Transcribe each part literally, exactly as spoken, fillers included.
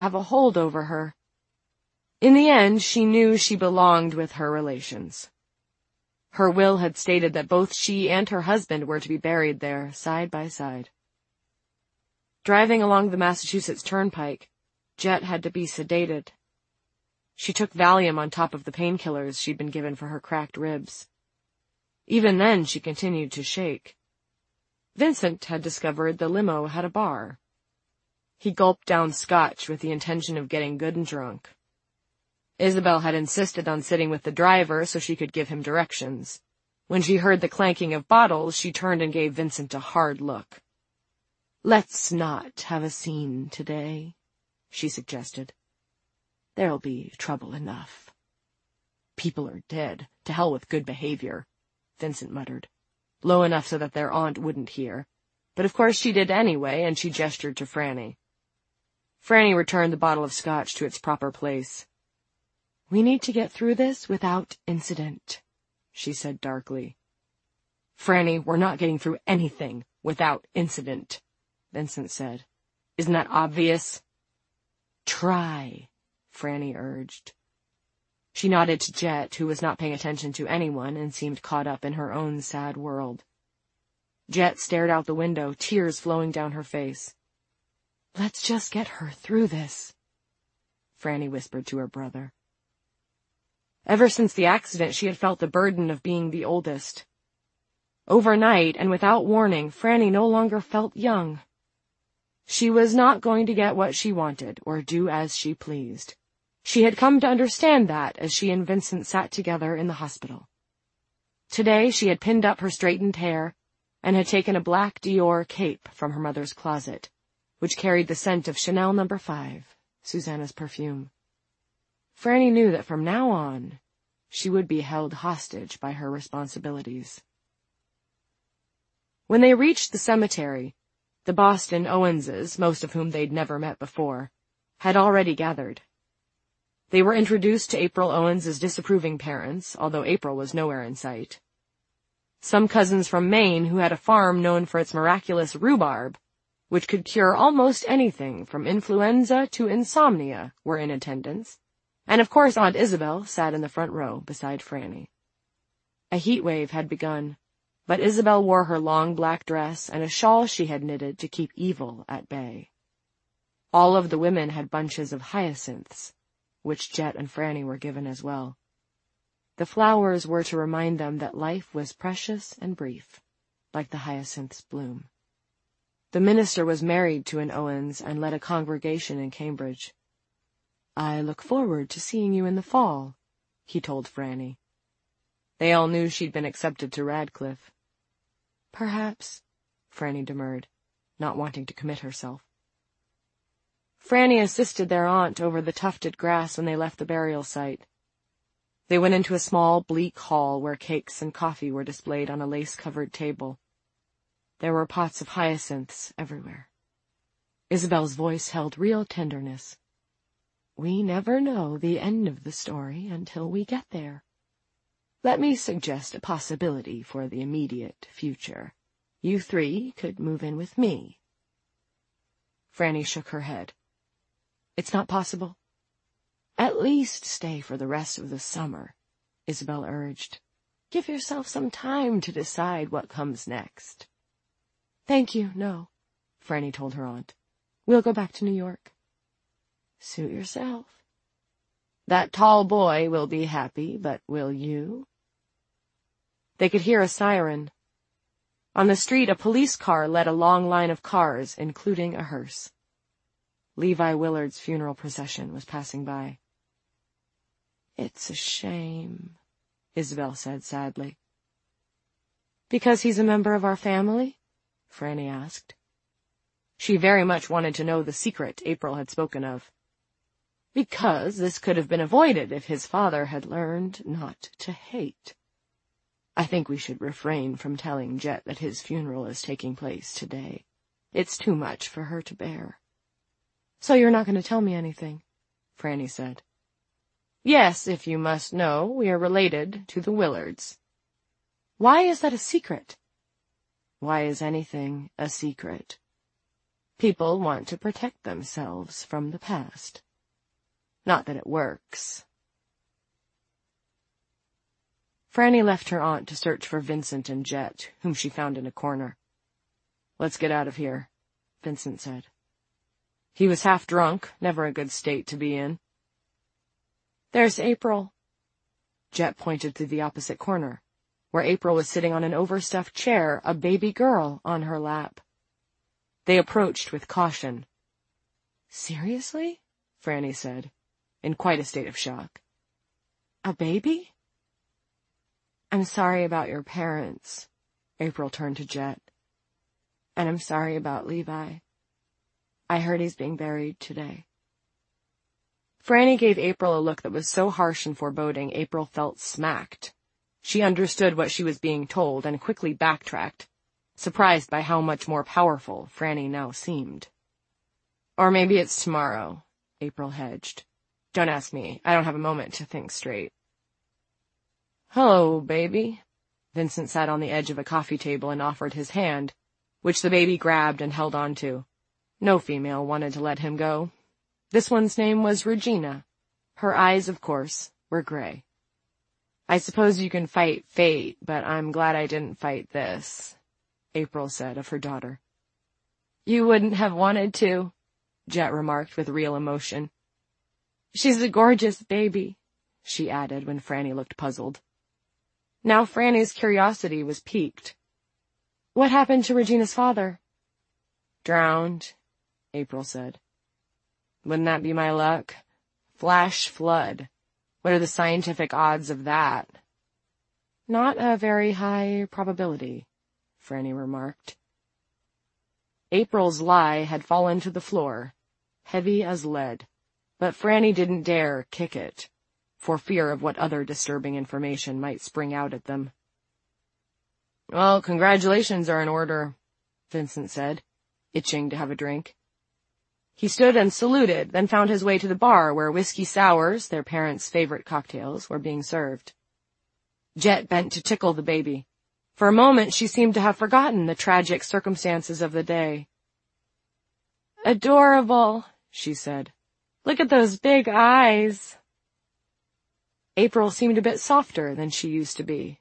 have a hold over her. In the end, she knew she belonged with her relations. Her will had stated that both she and her husband were to be buried there, side by side. Driving along the Massachusetts Turnpike, Jet had to be sedated. She took Valium on top of the painkillers she'd been given for her cracked ribs. Even then, she continued to shake. Vincent had discovered the limo had a bar. He gulped down scotch with the intention of getting good and drunk. Isabel had insisted on sitting with the driver so she could give him directions. When she heard the clanking of bottles, she turned and gave Vincent a hard look. "Let's not have a scene today," she suggested. "There'll be trouble enough." "People are dead. To hell with good behavior," Vincent muttered, low enough so that their aunt wouldn't hear. But of course she did anyway, and she gestured to Franny. Franny returned the bottle of scotch to its proper place. "We need to get through this without incident," she said darkly. "Franny, we're not getting through anything without incident," Vincent said. "Isn't that obvious?" "Try," Franny urged. She nodded to Jet, who was not paying attention to anyone and seemed caught up in her own sad world. Jet stared out the window, tears flowing down her face. "Let's just get her through this," Franny whispered to her brother. Ever since the accident, she had felt the burden of being the oldest. Overnight, and without warning, Franny no longer felt young. She was not going to get what she wanted, or do as she pleased. She had come to understand that as she and Vincent sat together in the hospital. Today she had pinned up her straightened hair, and had taken a black Dior cape from her mother's closet, which carried the scent of Chanel number five, Susanna's perfume. Franny knew that from now on, she would be held hostage by her responsibilities. When they reached the cemetery, the Boston Owenses, most of whom they'd never met before, had already gathered. They were introduced to April Owens's disapproving parents, although April was nowhere in sight. Some cousins from Maine who had a farm known for its miraculous rhubarb, which could cure almost anything from influenza to insomnia, were in attendance. And of course Aunt Isabel sat in the front row beside Franny. A heat wave had begun, but Isabel wore her long black dress and a shawl she had knitted to keep evil at bay. All of the women had bunches of hyacinths, which Jet and Franny were given as well. The flowers were to remind them that life was precious and brief, like the hyacinth's bloom. The minister was married to an Owens and led a congregation in Cambridge. "I look forward to seeing you in the fall," he told Franny. They all knew she'd been accepted to Radcliffe. "Perhaps," Franny demurred, not wanting to commit herself. Franny assisted their aunt over the tufted grass when they left the burial site. They went into a small, bleak hall where cakes and coffee were displayed on a lace-covered table. There were pots of hyacinths everywhere. Isabel's voice held real tenderness. "We never know the end of the story until we get there. Let me suggest a possibility for the immediate future. You three could move in with me." Franny shook her head. "It's not possible." "At least stay for the rest of the summer," Isabel urged. "Give yourself some time to decide what comes next." "Thank you, no," Franny told her aunt. "We'll go back to New York." "Suit yourself. That tall boy will be happy, but will you?" They could hear a siren. On the street, a police car led a long line of cars, including a hearse. Levi Willard's funeral procession was passing by. "It's a shame," Isabel said sadly. "Because he's a member of our family?" Franny asked. She very much wanted to know the secret April had spoken of. "Because this could have been avoided if his father had learned not to hate. I think we should refrain from telling Jet that his funeral is taking place today. It's too much for her to bear." "So you're not going to tell me anything?" Franny said. "Yes, if you must know, we are related to the Willards." "Why is that a secret?" "Why is anything a secret?" People want to protect themselves from the past. Not that it works. Franny left her aunt to search for Vincent and Jet, whom she found in a corner. "Let's get out of here," Vincent said. He was half drunk, never a good state to be in. "There's April." Jet pointed to the opposite corner, where April was sitting on an overstuffed chair, a baby girl on her lap. They approached with caution. "Seriously?" Franny said, in quite a state of shock. "A baby?" "I'm sorry about your parents," April turned to Jet. "And I'm sorry about Levi. I heard he's being buried today." Franny gave April a look that was so harsh and foreboding April felt smacked. She understood what she was being told and quickly backtracked, surprised by how much more powerful Franny now seemed. "Or maybe it's tomorrow," April hedged. "Don't ask me. I don't have a moment to think straight." "Hello, baby." Vincent sat on the edge of a coffee table and offered his hand, which the baby grabbed and held on to. No female wanted to let him go. This one's name was Regina. Her eyes, of course, were gray. "I suppose you can fight fate, but I'm glad I didn't fight this," April said of her daughter. "You wouldn't have wanted to," Jet remarked with real emotion. "She's a gorgeous baby," she added when Franny looked puzzled. Now Franny's curiosity was piqued. "What happened to Regina's father?" "Drowned," April said. "Wouldn't that be my luck? Flash flood. What are the scientific odds of that?" "Not a very high probability," Franny remarked. April's lie had fallen to the floor, heavy as lead, but Franny didn't dare kick it, for fear of what other disturbing information might spring out at them. "Well, congratulations are in order," Vincent said, itching to have a drink. He stood and saluted, then found his way to the bar where whiskey sours, their parents' favorite cocktails, were being served. Jet bent to tickle the baby. For a moment she seemed to have forgotten the tragic circumstances of the day. "Adorable," she said. "Look at those big eyes." April seemed a bit softer than she used to be.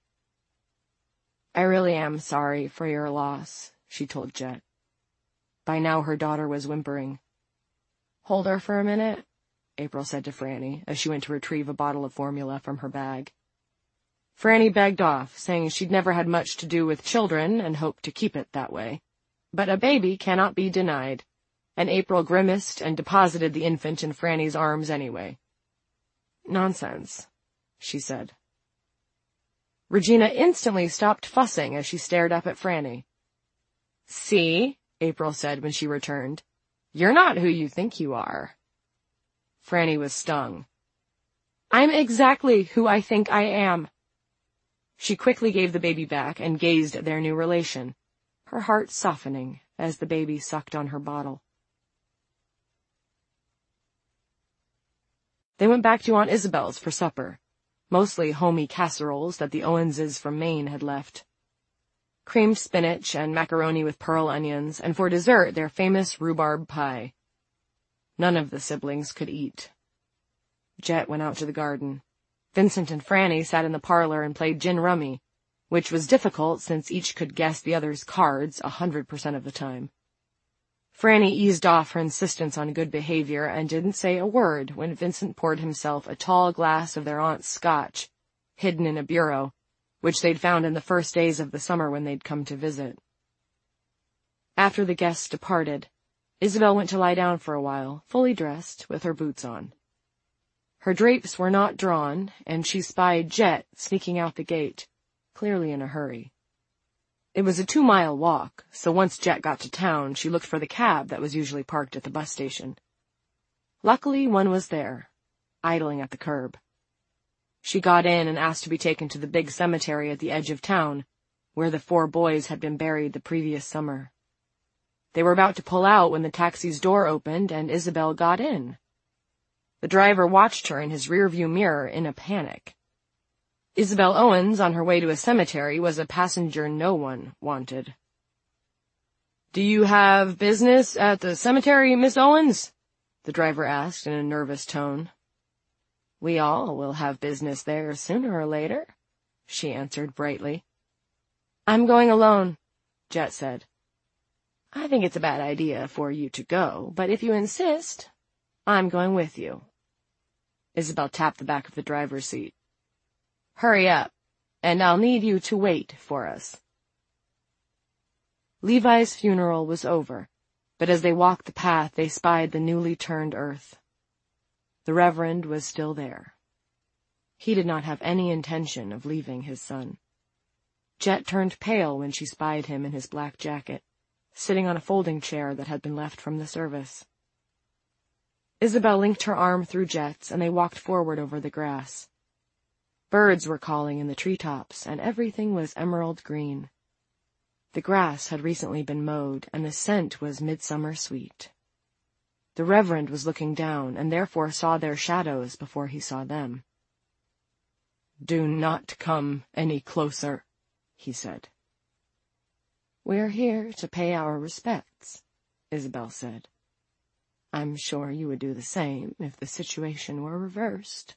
"I really am sorry for your loss," she told Jet. By now her daughter was whimpering. "Hold her for a minute," April said to Franny as she went to retrieve a bottle of formula from her bag. Franny begged off, saying she'd never had much to do with children and hoped to keep it that way. But a baby cannot be denied, and April grimaced and deposited the infant in Franny's arms anyway. "Nonsense," she said. Regina instantly stopped fussing as she stared up at Franny. "See," April said when she returned. "You're not who you think you are." Franny was stung. "I'm exactly who I think I am." She quickly gave the baby back and gazed at their new relation, her heart softening as the baby sucked on her bottle. They went back to Aunt Isabel's for supper, mostly homey casseroles that the Owenses from Maine had left. Creamed spinach and macaroni with pearl onions, and for dessert their famous rhubarb pie. None of the siblings could eat. Jet went out to the garden. Vincent and Franny sat in the parlor and played gin rummy, which was difficult since each could guess the other's cards a hundred percent of the time. Franny eased off her insistence on good behavior and didn't say a word when Vincent poured himself a tall glass of their aunt's scotch, hidden in a bureau, which they'd found in the first days of the summer when they'd come to visit. After the guests departed, Isabel went to lie down for a while, fully dressed, with her boots on. Her drapes were not drawn, and she spied Jet sneaking out the gate, clearly in a hurry. It was a two-mile walk, so once Jet got to town, she looked for the cab that was usually parked at the bus station. Luckily, one was there, idling at the curb. She got in and asked to be taken to the big cemetery at the edge of town, where the four boys had been buried the previous summer. They were about to pull out when the taxi's door opened and Isabel got in. The driver watched her in his rearview mirror in a panic. Isabel Owens, on her way to a cemetery, was a passenger no one wanted. "Do you have business at the cemetery, Miss Owens?" the driver asked in a nervous tone. "We all will have business there sooner or later," she answered brightly. "I'm going alone," Jet said. "I think it's a bad idea for you to go, but if you insist, I'm going with you." Isabel tapped the back of the driver's seat. "Hurry up, and I'll need you to wait for us." Levi's funeral was over, but as they walked the path they spied the newly turned earth. The Reverend was still there. He did not have any intention of leaving his son. Jet turned pale when she spied him in his black jacket, sitting on a folding chair that had been left from the service. Isabel linked her arm through Jet's, and they walked forward over the grass. Birds were calling in the treetops, and everything was emerald green. The grass had recently been mowed, and the scent was midsummer sweet. The Reverend was looking down, and therefore saw their shadows before he saw them. "Do not come any closer," he said. "We're here to pay our respects," Isabel said. "I'm sure you would do the same if the situation were reversed."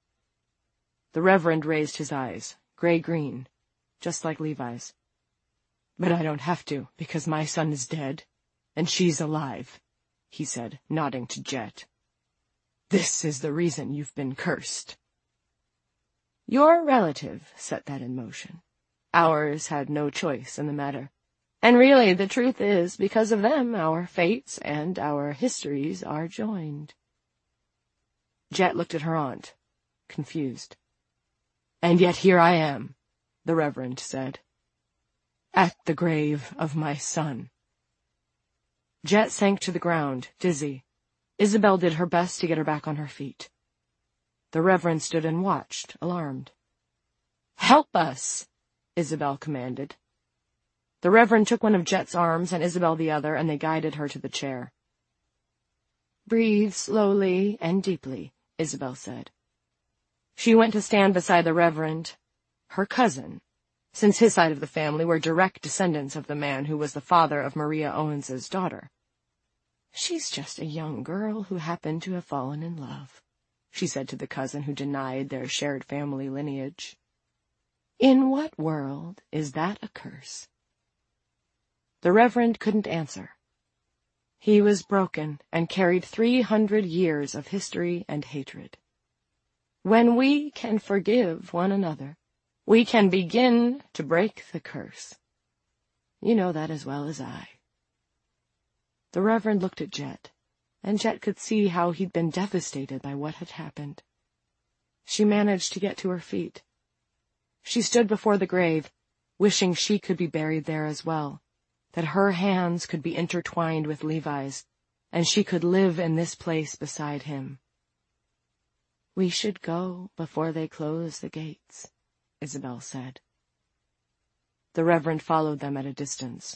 The Reverend raised his eyes, gray-green, just like Levi's. "But I don't have to, because my son is dead, and she's alive," he said, nodding to Jet. "This is the reason you've been cursed." "Your relative set that in motion. Ours had no choice in the matter. And really, the truth is, because of them, our fates and our histories are joined." Jet looked at her aunt, confused. "And yet here I am," the Reverend said, "at the grave of my son." Jet sank to the ground, dizzy. Isabel did her best to get her back on her feet. The Reverend stood and watched, alarmed. "Help us!" Isabel commanded. The Reverend took one of Jet's arms and Isabel the other, and they guided her to the chair. "Breathe slowly and deeply," Isabel said. She went to stand beside the Reverend, her cousin, since his side of the family were direct descendants of the man who was the father of Maria Owens's daughter. "She's just a young girl who happened to have fallen in love," she said to the cousin who denied their shared family lineage. "In what world is that a curse?" The Reverend couldn't answer. He was broken and carried three hundred years of history and hatred. When we can forgive one another, we can begin to break the curse. You know that as well as I. The Reverend looked at Jet, and Jet could see how he'd been devastated by what had happened. She managed to get to her feet. She stood before the grave, wishing she could be buried there as well, that her hands could be intertwined with Levi's, and she could live in this place beside him. "We should go before they close the gates," Isabel said. The Reverend followed them at a distance.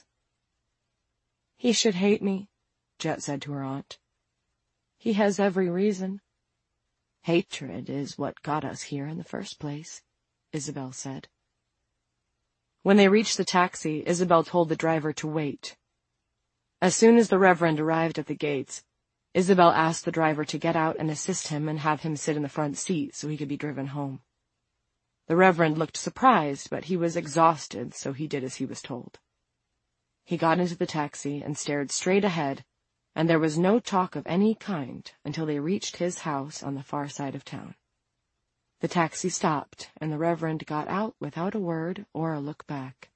"He should hate me," Jet said to her aunt. "He has every reason." "Hatred is what got us here in the first place," Isabel said. When they reached the taxi, Isabel told the driver to wait. As soon as the Reverend arrived at the gates, Isabel asked the driver to get out and assist him and have him sit in the front seat so he could be driven home. The Reverend looked surprised, but he was exhausted, so he did as he was told. He got into the taxi and stared straight ahead, and there was no talk of any kind until they reached his house on the far side of town. The taxi stopped, and the Reverend got out without a word or a look back.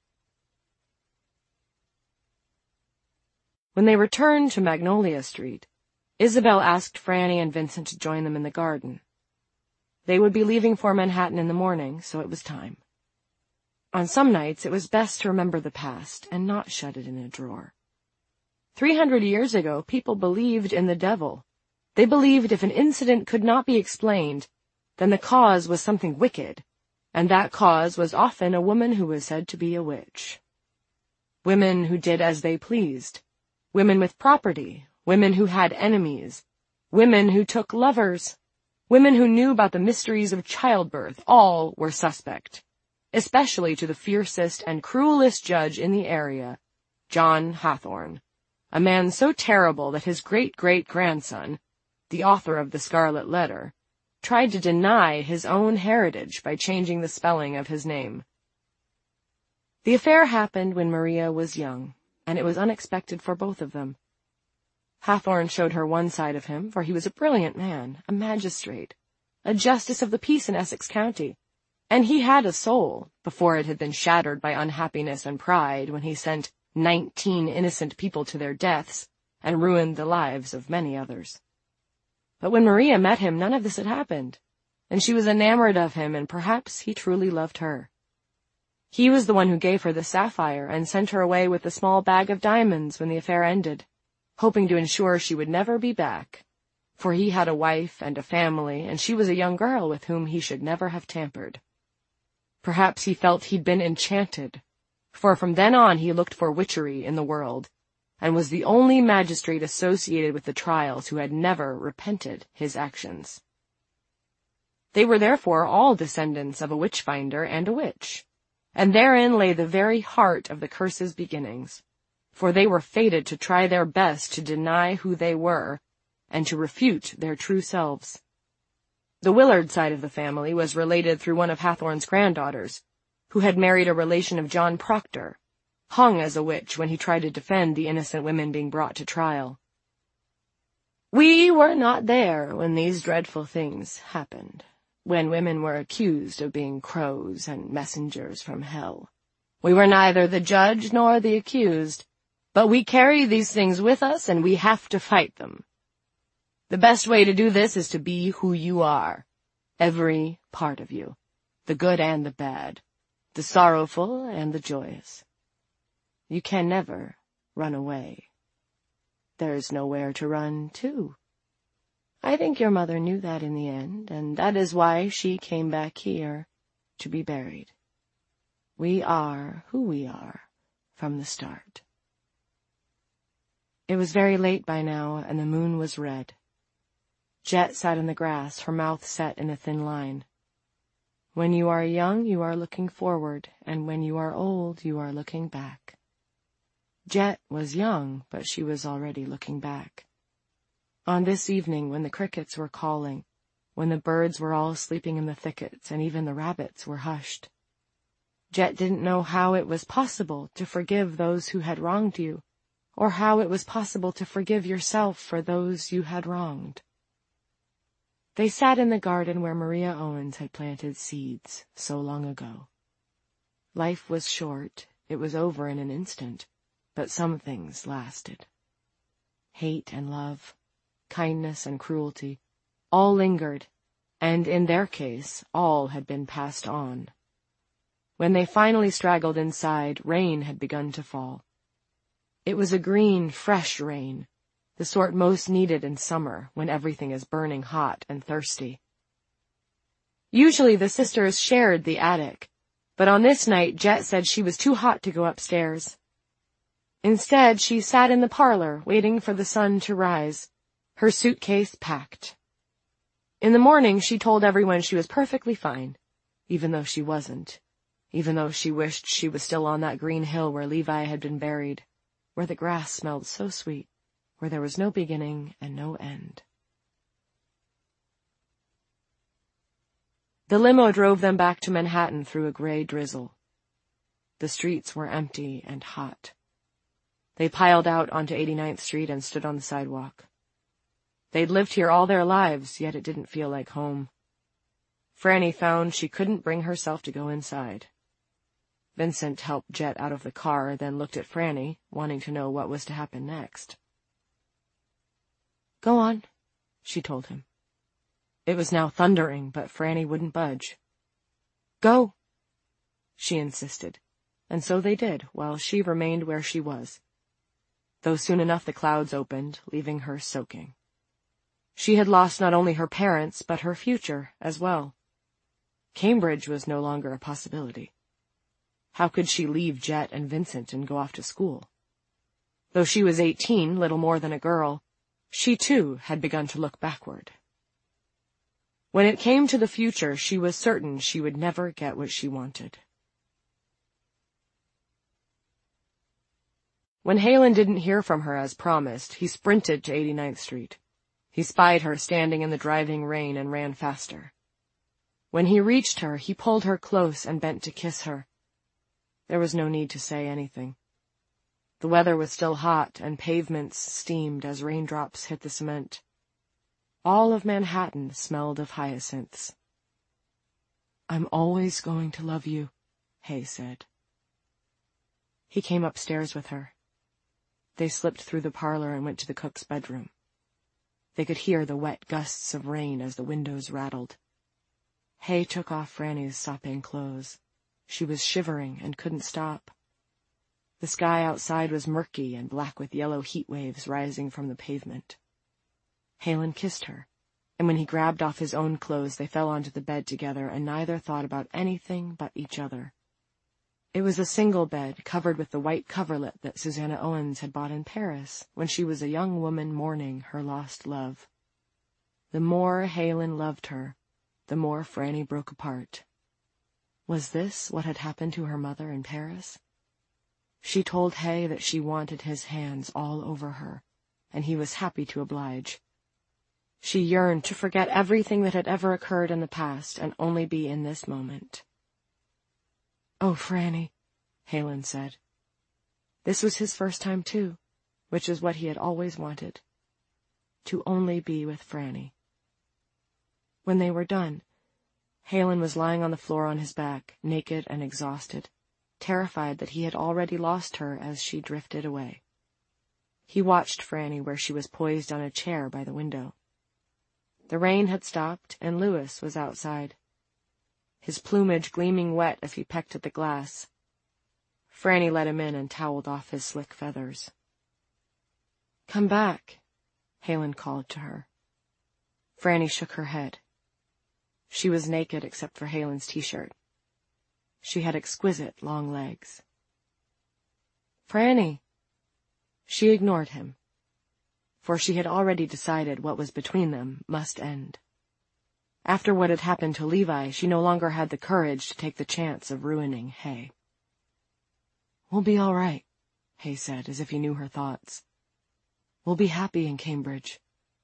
When they returned to Magnolia Street, Isabel asked Franny and Vincent to join them in the garden. They would be leaving for Manhattan in the morning, so it was time. On some nights it was best to remember the past and not shut it in a drawer. Three hundred years ago, people believed in the devil. They believed if an incident could not be explained, then the cause was something wicked, and that cause was often a woman who was said to be a witch. Women who did as they pleased, women with property, women who had enemies, women who took lovers, women who knew about the mysteries of childbirth, all were suspect, especially to the fiercest and cruelest judge in the area, John Hathorne, a man so terrible that his great-great-grandson, the author of the Scarlet Letter, tried to deny his own heritage by changing the spelling of his name. The affair happened when Maria was young, and it was unexpected for both of them. Hathorne showed her one side of him, for he was a brilliant man, a magistrate, a justice of the peace in Essex County, and he had a soul, before it had been shattered by unhappiness and pride when he sent nineteen innocent people to their deaths and ruined the lives of many others. But when Maria met him, none of this had happened, and she was enamored of him, and perhaps he truly loved her. He was the one who gave her the sapphire and sent her away with the small bag of diamonds when the affair ended, hoping to ensure she would never be back, for he had a wife and a family, and she was a young girl with whom he should never have tampered. Perhaps he felt he'd been enchanted, for from then on he looked for witchery in the world, and was the only magistrate associated with the trials who had never repented his actions. They were therefore all descendants of a witch-finder and a witch, and therein lay the very heart of the curse's beginnings, for they were fated to try their best to deny who they were, and to refute their true selves. The Willard side of the family was related through one of Hathorne's granddaughters, who had married a relation of John Proctor, hung as a witch when he tried to defend the innocent women being brought to trial. We were not there when these dreadful things happened, when women were accused of being crows and messengers from hell. We were neither the judge nor the accused, but we carry these things with us, and we have to fight them. The best way to do this is to be who you are, every part of you, the good and the bad, the sorrowful and the joyous. You can never run away. There's nowhere to run to. I think your mother knew that in the end, and that is why she came back here to be buried. We are who we are from the start. It was very late by now, and the moon was red. Jet sat in the grass, her mouth set in a thin line. When you are young, you are looking forward, and when you are old, you are looking back. Jet was young, but she was already looking back. On this evening, when the crickets were calling, when the birds were all sleeping in the thickets, and even the rabbits were hushed, Jet didn't know how it was possible to forgive those who had wronged you, or how it was possible to forgive yourself for those you had wronged. They sat in the garden where Maria Owens had planted seeds so long ago. Life was short, it was over in an instant, but some things lasted. Hate and love, kindness and cruelty, all lingered, and in their case, all had been passed on. When they finally straggled inside, rain had begun to fall. It was a green, fresh rain, the sort most needed in summer, when everything is burning hot and thirsty. Usually the sisters shared the attic, but on this night Jet said she was too hot to go upstairs. Instead, she sat in the parlor, waiting for the sun to rise, her suitcase packed. In the morning, she told everyone she was perfectly fine, even though she wasn't, even though she wished she was still on that green hill where Levi had been buried, where the grass smelled so sweet, where there was no beginning and no end. The limo drove them back to Manhattan through a gray drizzle. The streets were empty and hot. They piled out onto eighty-ninth Street and stood on the sidewalk. They'd lived here all their lives, yet it didn't feel like home. Franny found she couldn't bring herself to go inside. Vincent helped Jet out of the car, then looked at Franny, wanting to know what was to happen next. Go on, she told him. It was now thundering, but Franny wouldn't budge. Go, she insisted, and so they did, while she remained where she was, though soon enough the clouds opened, leaving her soaking. She had lost not only her parents, but her future as well. Cambridge was no longer a possibility. How could she leave Jet and Vincent and go off to school? Though she was eighteen, little more than a girl, she too had begun to look backward. When it came to the future, she was certain she would never get what she wanted. When Halen didn't hear from her as promised, he sprinted to eighty-ninth Street. He spied her standing in the driving rain and ran faster. When he reached her, he pulled her close and bent to kiss her. There was no need to say anything. The weather was still hot, and pavements steamed as raindrops hit the cement. All of Manhattan smelled of hyacinths. "I'm always going to love you," Hay said. He came upstairs with her. They slipped through the parlor and went to the cook's bedroom. They could hear the wet gusts of rain as the windows rattled. Hay took off Franny's sopping clothes. She was shivering and couldn't stop. The sky outside was murky and black with yellow heat waves rising from the pavement. Halen kissed her, and when he grabbed off his own clothes, they fell onto the bed together, and neither thought about anything but each other. It was a single bed covered with the white coverlet that Susanna Owens had bought in Paris when she was a young woman mourning her lost love. The more Halen loved her, the more Franny broke apart. Was this what had happened to her mother in Paris? She told Hay that she wanted his hands all over her, and he was happy to oblige. She yearned to forget everything that had ever occurred in the past and only be in this moment. "Oh, Franny," Halen said. This was his first time, too, which is what he had always wanted. To only be with Franny. When they were done, Halen was lying on the floor on his back, naked and exhausted, terrified that he had already lost her as she drifted away. He watched Franny where she was poised on a chair by the window. The rain had stopped, and Louis was outside, his plumage gleaming wet as he pecked at the glass. Franny let him in and toweled off his slick feathers. "Come back," Halen called to her. Franny shook her head. She was naked except for Halen's t-shirt. She had exquisite long legs. "Franny!" She ignored him, for she had already decided what was between them must end. After what had happened to Levi, she no longer had the courage to take the chance of ruining Hay. "We'll be all right," Hay said, as if he knew her thoughts. "We'll be happy in Cambridge."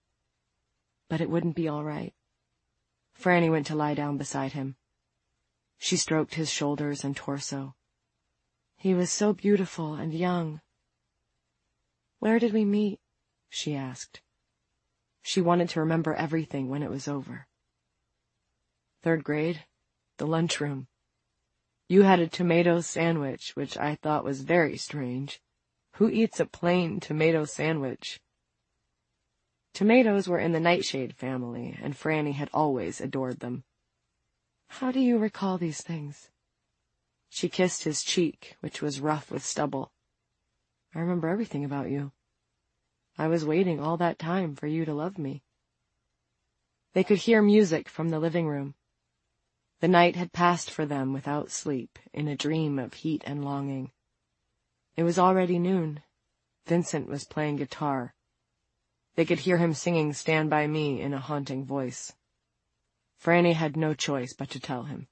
But it wouldn't be all right. Franny went to lie down beside him. She stroked his shoulders and torso. He was so beautiful and young. "Where did we meet?" she asked. She wanted to remember everything when it was over. "Third grade, the lunchroom. You had a tomato sandwich, which I thought was very strange. Who eats a plain tomato sandwich?" Tomatoes were in the Nightshade family, and Franny had always adored them. "How do you recall these things?" She kissed his cheek, which was rough with stubble. "I remember everything about you. I was waiting all that time for you to love me." They could hear music from the living room. The night had passed for them without sleep, in a dream of heat and longing. It was already noon. Vincent was playing guitar. They could hear him singing Stand By Me in a haunting voice. Franny had no choice but to tell him.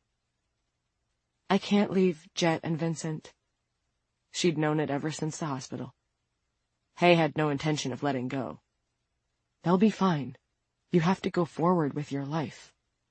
"I can't leave Jet and Vincent." She'd known it ever since the hospital. Hay had no intention of letting go. "They'll be fine. You have to go forward with your life."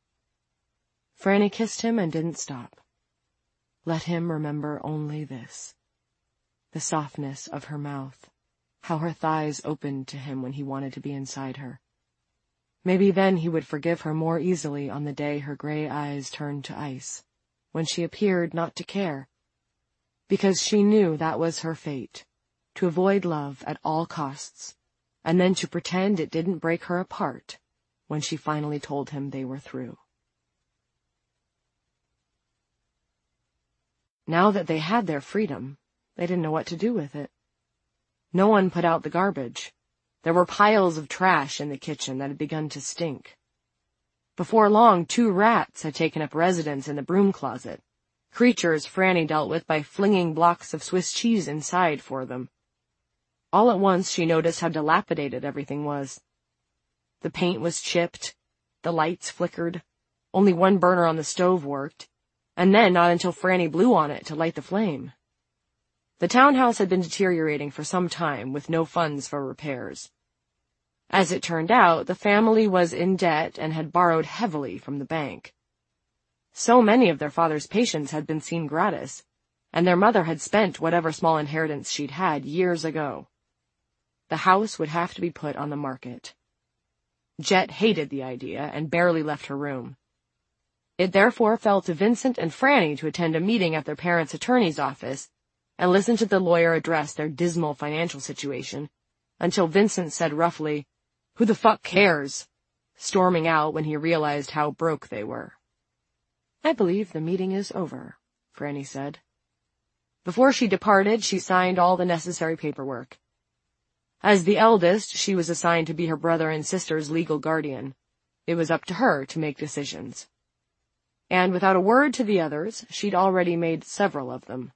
Franny kissed him and didn't stop. Let him remember only this. The softness of her mouth, how her thighs opened to him when he wanted to be inside her. Maybe then he would forgive her more easily on the day her gray eyes turned to ice, when she appeared not to care, because she knew that was her fate, to avoid love at all costs, and then to pretend it didn't break her apart when she finally told him they were through. Now that they had their freedom, they didn't know what to do with it. No one put out the garbage. There were piles of trash in the kitchen that had begun to stink. Before long, two rats had taken up residence in the broom closet, creatures Franny dealt with by flinging blocks of Swiss cheese inside for them. All at once she noticed how dilapidated everything was. The paint was chipped, the lights flickered, only one burner on the stove worked, and then not until Franny blew on it to light the flame. The townhouse had been deteriorating for some time, with no funds for repairs. As it turned out, the family was in debt and had borrowed heavily from the bank. So many of their father's patients had been seen gratis, and their mother had spent whatever small inheritance she'd had years ago. The house would have to be put on the market. Jet hated the idea and barely left her room. It therefore fell to Vincent and Franny to attend a meeting at their parents' attorney's office and listen to the lawyer address their dismal financial situation, until Vincent said roughly, "Who the fuck cares?" storming out when he realized how broke they were. "I believe the meeting is over," Franny said. Before she departed, she signed all the necessary paperwork. As the eldest, she was assigned to be her brother and sister's legal guardian. It was up to her to make decisions. And without a word to the others, she'd already made several of them.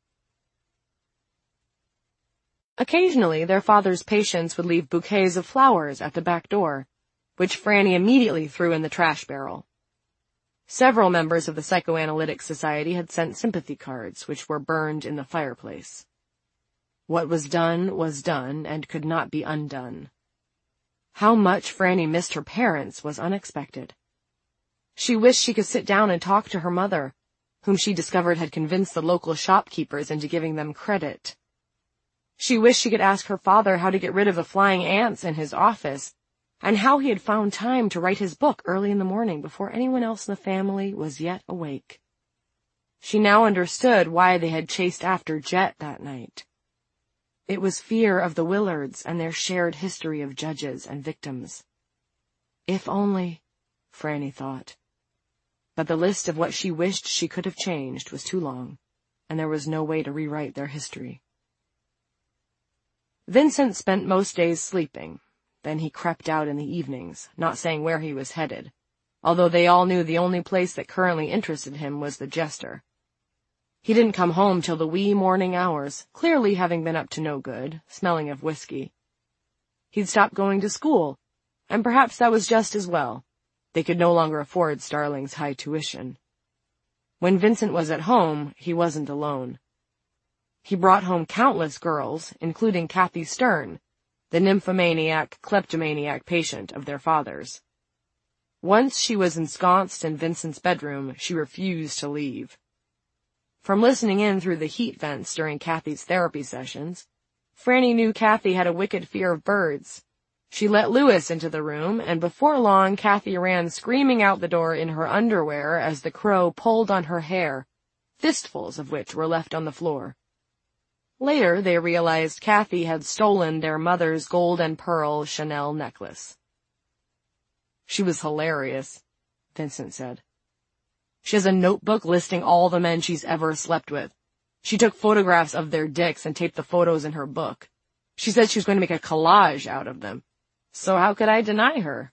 Occasionally, their father's patients would leave bouquets of flowers at the back door, which Franny immediately threw in the trash barrel. Several members of the Psychoanalytic Society had sent sympathy cards, which were burned in the fireplace. What was done was done and could not be undone. How much Franny missed her parents was unexpected. She wished she could sit down and talk to her mother, whom she discovered had convinced the local shopkeepers into giving them credit. She wished she could ask her father how to get rid of the flying ants in his office, and how he had found time to write his book early in the morning before anyone else in the family was yet awake. She now understood why they had chased after Jet that night. It was fear of the Willards and their shared history of judges and victims. If only, Franny thought. But the list of what she wished she could have changed was too long, and there was no way to rewrite their history. Vincent spent most days sleeping. Then he crept out in the evenings, not saying where he was headed, although they all knew the only place that currently interested him was the Jester. He didn't come home till the wee morning hours, clearly having been up to no good, smelling of whiskey. He'd stopped going to school, and perhaps that was just as well. They could no longer afford Starling's high tuition. When Vincent was at home, he wasn't alone. He brought home countless girls, including Kathy Stern, the nymphomaniac, kleptomaniac patient of their father's. Once she was ensconced in Vincent's bedroom, she refused to leave. From listening in through the heat vents during Kathy's therapy sessions, Franny knew Kathy had a wicked fear of birds. She let Lewis into the room, and before long Kathy ran screaming out the door in her underwear as the crow pulled on her hair, fistfuls of which were left on the floor. Later, they realized Kathy had stolen their mother's gold and pearl Chanel necklace. "She was hilarious," Vincent said. "She has a notebook listing all the men she's ever slept with. She took photographs of their dicks and taped the photos in her book. She said she was going to make a collage out of them. So how could I deny her?"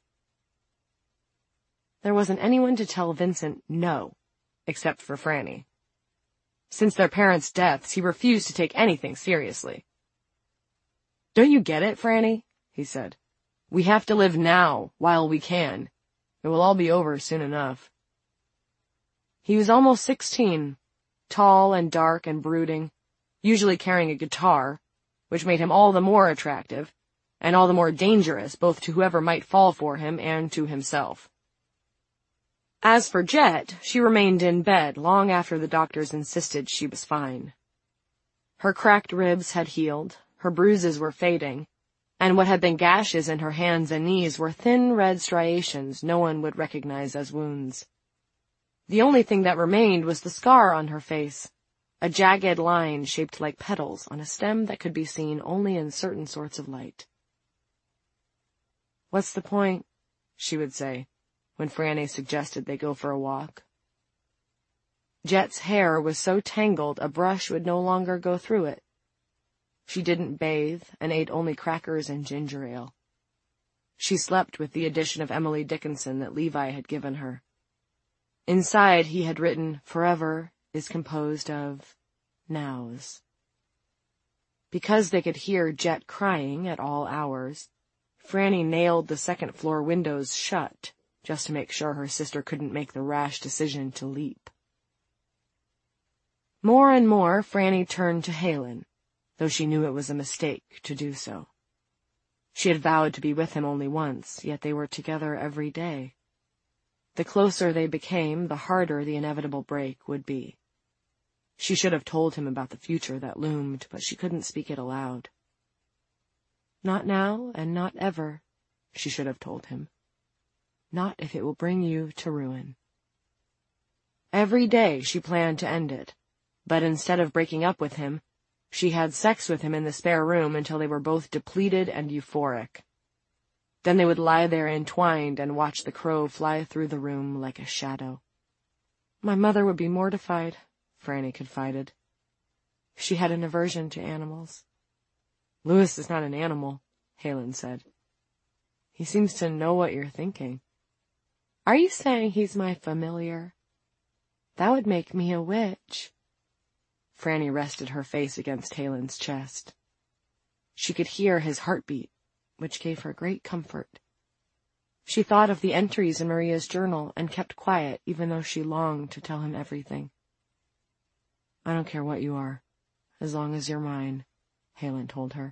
There wasn't anyone to tell Vincent no, except for Franny. Since their parents' deaths, he refused to take anything seriously. "Don't you get it, Franny?" he said. "We have to live now, while we can. It will all be over soon enough." He was almost sixteen, tall and dark and brooding, usually carrying a guitar, which made him all the more attractive, and all the more dangerous both to whoever might fall for him and to himself. As for Jet, she remained in bed long after the doctors insisted she was fine. Her cracked ribs had healed, her bruises were fading, and what had been gashes in her hands and knees were thin red striations no one would recognize as wounds. The only thing that remained was the scar on her face, a jagged line shaped like petals on a stem that could be seen only in certain sorts of light. "What's the point?" she would say, when Franny suggested they go for a walk. Jet's hair was so tangled a brush would no longer go through it. She didn't bathe and ate only crackers and ginger ale. She slept with the edition of Emily Dickinson that Levi had given her. Inside he had written, "Forever is composed of nows." Because they could hear Jet crying at all hours, Franny nailed the second-floor windows shut, just to make sure her sister couldn't make the rash decision to leap. More and more, Franny turned to Halen, though she knew it was a mistake to do so. She had vowed to be with him only once, yet they were together every day. The closer they became, the harder the inevitable break would be. She should have told him about the future that loomed, but she couldn't speak it aloud. Not now and not ever, she should have told him. Not if it will bring you to ruin. Every day she planned to end it, but instead of breaking up with him, she had sex with him in the spare room until they were both depleted and euphoric. Then they would lie there entwined and watch the crow fly through the room like a shadow. My mother would be mortified, Franny confided. She had an aversion to animals. Louis is not an animal, Halen said. He seems to know what you're thinking. Are you saying he's my familiar? That would make me a witch. Franny rested her face against Halen's chest. She could hear his heartbeat, which gave her great comfort. She thought of the entries in Maria's journal and kept quiet, even though she longed to tell him everything. I don't care what you are, as long as you're mine, Halen told her.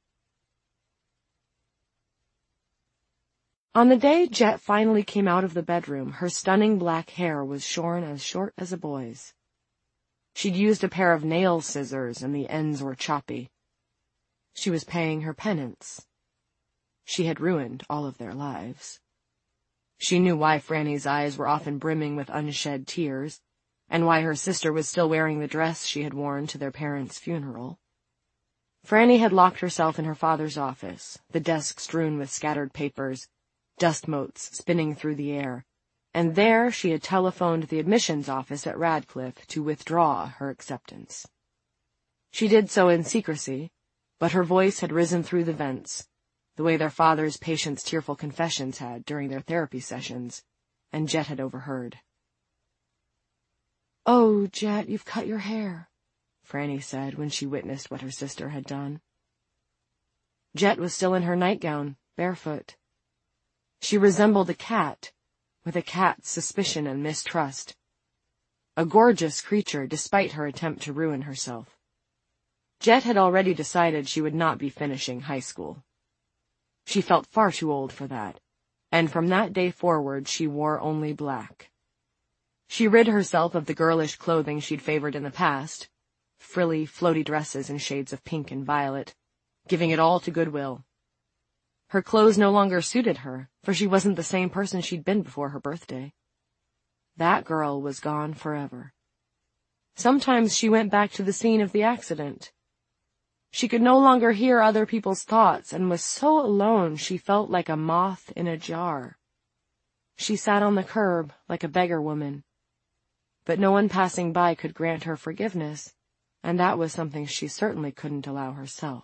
On the day Jet finally came out of the bedroom, her stunning black hair was shorn as short as a boy's. She'd used a pair of nail scissors, and the ends were choppy. She was paying her penance. She had ruined all of their lives. She knew why Franny's eyes were often brimming with unshed tears, and why her sister was still wearing the dress she had worn to their parents' funeral. Franny had locked herself in her father's office, the desk strewn with scattered papers, dust motes spinning through the air, and there she had telephoned the admissions office at Radcliffe to withdraw her acceptance. She did so in secrecy, but her voice had risen through the vents, the way their father's patients' tearful confessions had during their therapy sessions, and Jet had overheard. "Oh, Jet, you've cut your hair," Franny said when she witnessed what her sister had done. Jet was still in her nightgown, barefoot. She resembled a cat, with a cat's suspicion and mistrust. A gorgeous creature, despite her attempt to ruin herself. Jet had already decided she would not be finishing high school. She felt far too old for that, and from that day forward she wore only black. She rid herself of the girlish clothing she'd favored in the past, frilly, floaty dresses in shades of pink and violet, giving it all to Goodwill. Her clothes no longer suited her, for she wasn't the same person she'd been before her birthday. That girl was gone forever. Sometimes she went back to the scene of the accident. She could no longer hear other people's thoughts and was so alone she felt like a moth in a jar. She sat on the curb like a beggar woman. But no one passing by could grant her forgiveness, and that was something she certainly couldn't allow herself.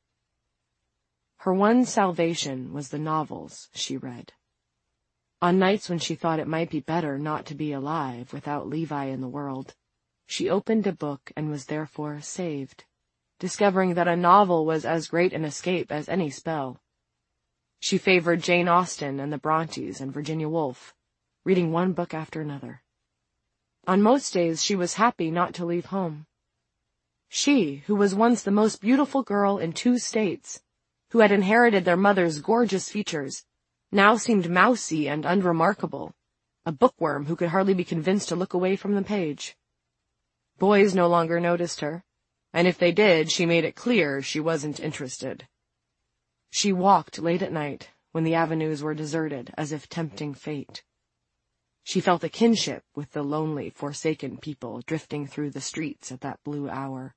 Her one salvation was the novels she read. On nights when she thought it might be better not to be alive without Levi in the world, she opened a book and was therefore saved, discovering that a novel was as great an escape as any spell. She favored Jane Austen and the Brontes and Virginia Woolf, reading one book after another. On most days she was happy not to leave home. She, who was once the most beautiful girl in two states, who had inherited their mother's gorgeous features, now seemed mousy and unremarkable, a bookworm who could hardly be convinced to look away from the page. Boys no longer noticed her, and if they did, she made it clear she wasn't interested. She walked late at night, when the avenues were deserted, as if tempting fate. She felt a kinship with the lonely, forsaken people drifting through the streets at that blue hour.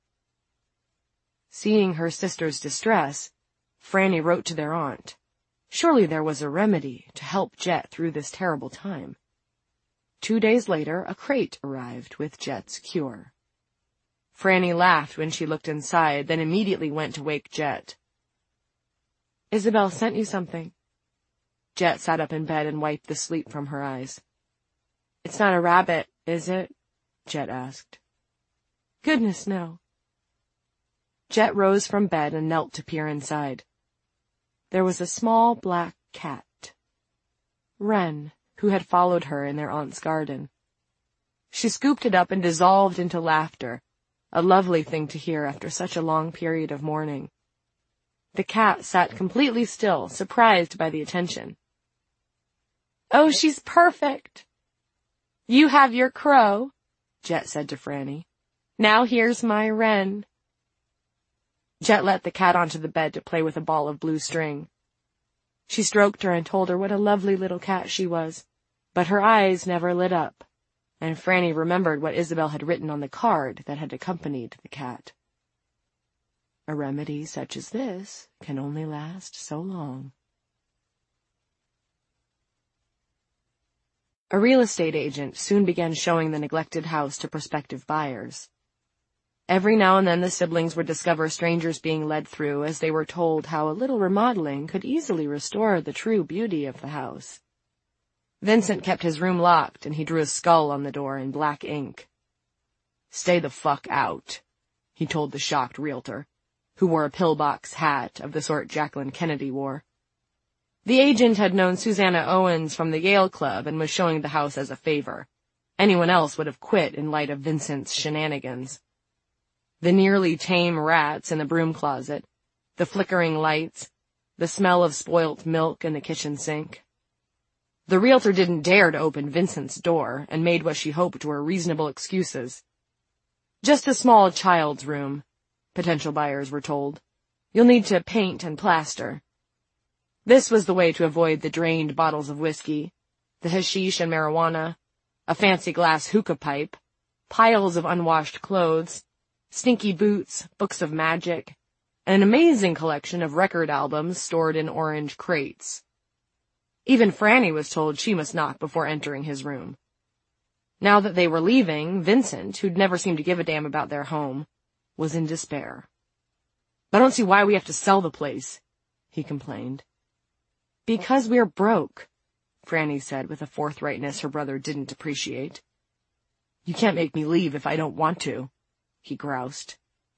Seeing her sister's distress, Franny wrote to their aunt. Surely there was a remedy to help Jet through this terrible time. Two days later, a crate arrived with Jet's cure. Franny laughed when she looked inside, then immediately went to wake Jet. "Isabel sent you something." Jet sat up in bed and wiped the sleep from her eyes. "It's not a rabbit, is it?" Jet asked. "Goodness, no." Jet rose from bed and knelt to peer inside. There was a small black cat, Wren, who had followed her in their aunt's garden. She scooped it up and dissolved into laughter, a lovely thing to hear after such a long period of mourning. The cat sat completely still, surprised by the attention. "Oh, she's perfect. You have your crow," Jet said to Franny. "Now here's my wren." Jet let the cat onto the bed to play with a ball of blue string. She stroked her and told her what a lovely little cat she was, but her eyes never lit up, and Franny remembered what Isabel had written on the card that had accompanied the cat. "A remedy such as this can only last so long." A real estate agent soon began showing the neglected house to prospective buyers. Every now and then the siblings would discover strangers being led through as they were told how a little remodeling could easily restore the true beauty of the house. Vincent kept his room locked, and he drew a skull on the door in black ink. "Stay the fuck out," he told the shocked realtor, who wore a pillbox hat of the sort Jacqueline Kennedy wore. The agent had known Susanna Owens from the Yale Club and was showing the house as a favor. Anyone else would have quit in light of Vincent's shenanigans. The nearly tame rats in the broom closet, the flickering lights, the smell of spoilt milk in the kitchen sink. The realtor didn't dare to open Vincent's door and made what she hoped were reasonable excuses. "Just a small child's room," potential buyers were told. "You'll need to paint and plaster." This was the way to avoid the drained bottles of whiskey, the hashish and marijuana, a fancy glass hookah pipe, piles of unwashed clothes, stinky boots, books of magic, and an amazing collection of record albums stored in orange crates. Even Franny was told she must knock before entering his room. Now that they were leaving, Vincent, who'd never seemed to give a damn about their home, was in despair. "I don't see why we have to sell the place," he complained. "Because we're broke," Franny said with a forthrightness her brother didn't appreciate. "You can't make me leave if I don't want to," he groused.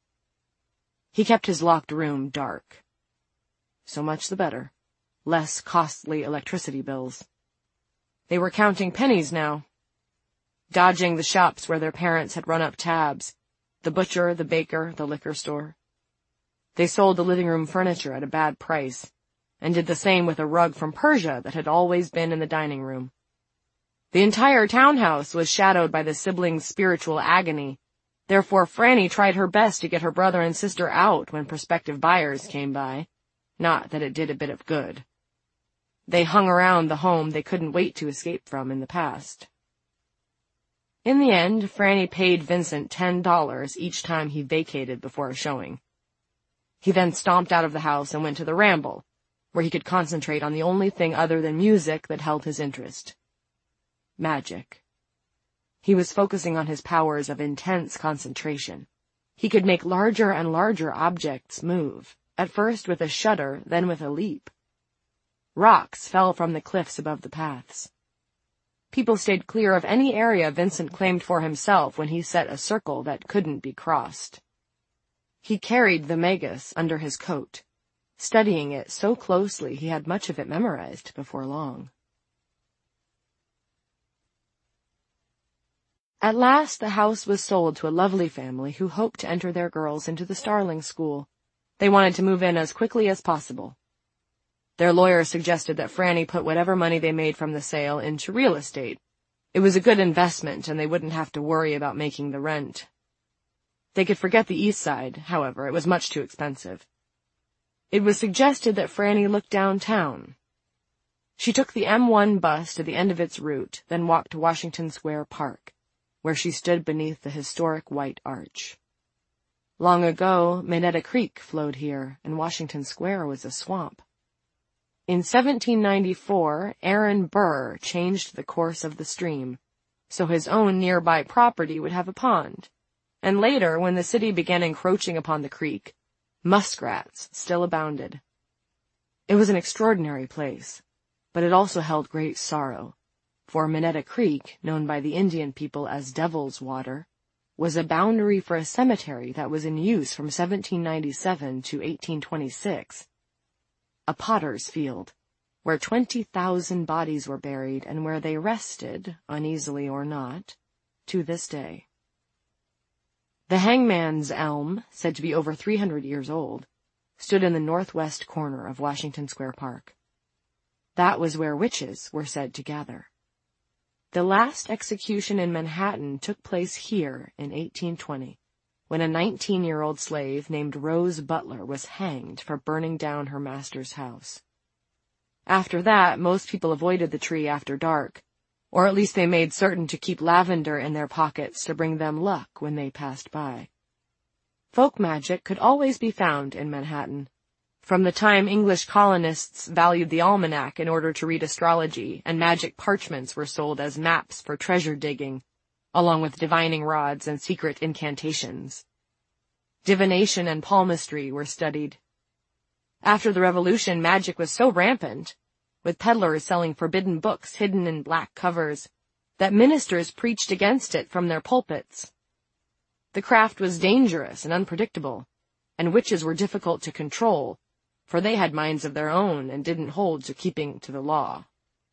He kept his locked room dark. So much the better. Less costly electricity bills. They were counting pennies now, dodging the shops where their parents had run up tabs, the butcher, the baker, the liquor store. They sold the living room furniture at a bad price, and did the same with a rug from Persia that had always been in the dining room. The entire townhouse was shadowed by the siblings' spiritual agony. Therefore Franny tried her best to get her brother and sister out when prospective buyers came by. Not that it did a bit of good. They hung around the home they couldn't wait to escape from in the past. In the end, Franny paid Vincent ten dollars each time he vacated before a showing. He then stomped out of the house and went to the Ramble, where he could concentrate on the only thing other than music that held his interest. Magic. He was focusing on his powers of intense concentration. He could make larger and larger objects move, at first with a shudder, then with a leap. Rocks fell from the cliffs above the paths. People stayed clear of any area Vincent claimed for himself when he set a circle that couldn't be crossed. He carried the Magus under his coat, studying it so closely he had much of it memorized before long. At last the house was sold to a lovely family who hoped to enter their girls into the Starling School. They wanted to move in as quickly as possible. Their lawyer suggested that Franny put whatever money they made from the sale into real estate. It was a good investment, and they wouldn't have to worry about making the rent. They could forget the east side, however, it was much too expensive. It was suggested that Franny look downtown. She took the M one bus to the end of its route, then walked to Washington Square Park, where she stood beneath the historic White Arch. Long ago, Minetta Creek flowed here, and Washington Square was a swamp. In seventeen ninety-four, Aaron Burr changed the course of the stream, so his own nearby property would have a pond. And later, when the city began encroaching upon the creek, muskrats still abounded. It was an extraordinary place, but it also held great sorrow, for Minetta Creek, known by the Indian people as Devil's Water, was a boundary for a cemetery that was in use from seventeen ninety-seven to eighteen twenty-six. A potter's field, where twenty thousand bodies were buried and where they rested, uneasily or not, to this day. The Hangman's Elm, said to be over three hundred years old, stood in the northwest corner of Washington Square Park. That was where witches were said to gather. The last execution in Manhattan took place here in eighteen twenty, when a nineteen-year-old slave named Rose Butler was hanged for burning down her master's house. After that, most people avoided the tree after dark, or at least they made certain to keep lavender in their pockets to bring them luck when they passed by. Folk magic could always be found in Manhattan. From the time English colonists valued the almanac in order to read astrology, and magic parchments were sold as maps for treasure digging, along with divining rods and secret incantations. Divination and palmistry were studied. After the Revolution, magic was so rampant, with peddlers selling forbidden books hidden in black covers, that ministers preached against it from their pulpits. The craft was dangerous and unpredictable, and witches were difficult to control, for they had minds of their own and didn't hold to keeping to the law.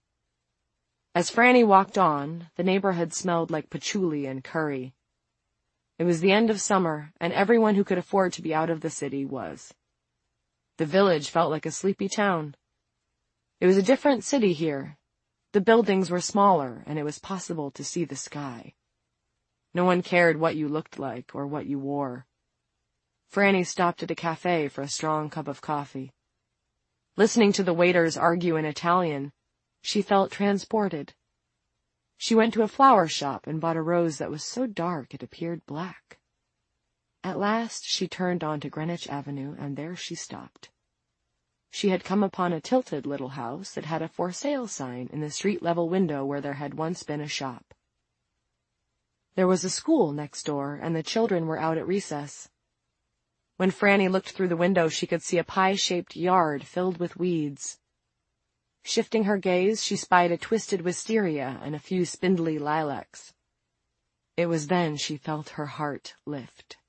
As Franny walked on, the neighborhood smelled like patchouli and curry. It was the end of summer, and everyone who could afford to be out of the city was. The village felt like a sleepy town. It was a different city here. The buildings were smaller, and it was possible to see the sky. No one cared what you looked like or what you wore. Franny stopped at a cafe for a strong cup of coffee. Listening to the waiters argue in Italian, she felt transported. She went to a flower shop and bought a rose that was so dark it appeared black. At last she turned onto Greenwich Avenue, and there she stopped. She had come upon a tilted little house that had a for sale sign in the street-level window where there had once been a shop. There was a school next door, and the children were out at recess. When Franny looked through the window, she could see a pie-shaped yard filled with weeds. Shifting her gaze, she spied a twisted wisteria and a few spindly lilacs. It was then she felt her heart lift.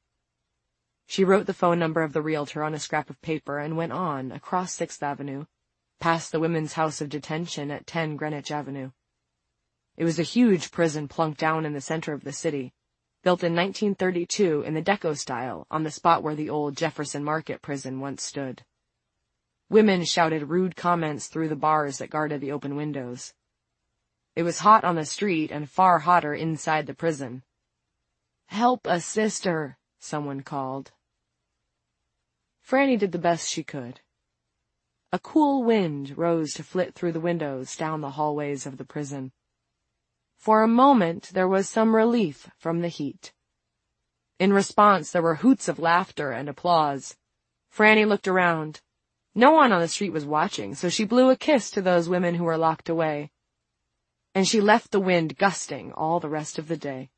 She wrote the phone number of the realtor on a scrap of paper and went on, across Sixth Avenue, past the Women's House of Detention at ten Greenwich Avenue. It was a huge prison plunked down in the center of the city, built in nineteen thirty-two in the Deco style on the spot where the old Jefferson Market prison once stood. Women shouted rude comments through the bars that guarded the open windows. It was hot on the street and far hotter inside the prison. "Help a sister," someone called. Franny did the best she could. A cool wind rose to flit through the windows down the hallways of the prison. For a moment there was some relief from the heat. In response there were hoots of laughter and applause. Franny looked around. No one on the street was watching, so she blew a kiss to those women who were locked away. And she left the wind gusting all the rest of the day.